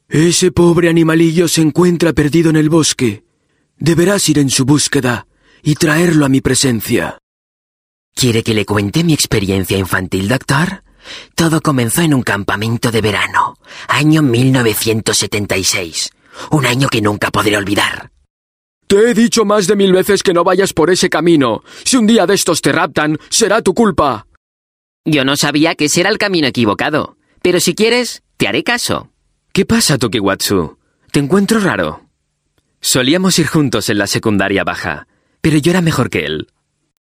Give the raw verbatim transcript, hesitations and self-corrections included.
Ese pobre animalillo se encuentra perdido en el bosque. Deberás ir en su búsqueda y traerlo a mi presencia. ¿Quiere que le cuente mi experiencia infantil, doctor? Todo comenzó en un campamento de verano, año mil novecientos setenta y seis. Un año que nunca podré olvidar. Te he dicho más de mil veces que no vayas por ese camino. Si un día de estos te raptan, será tu culpa. Yo no sabía que ese era el camino equivocado. Pero si quieres, te haré caso. ¿Qué pasa, Tokiwatsu? Te encuentro raro. Solíamos ir juntos en la secundaria baja, pero yo era mejor que él.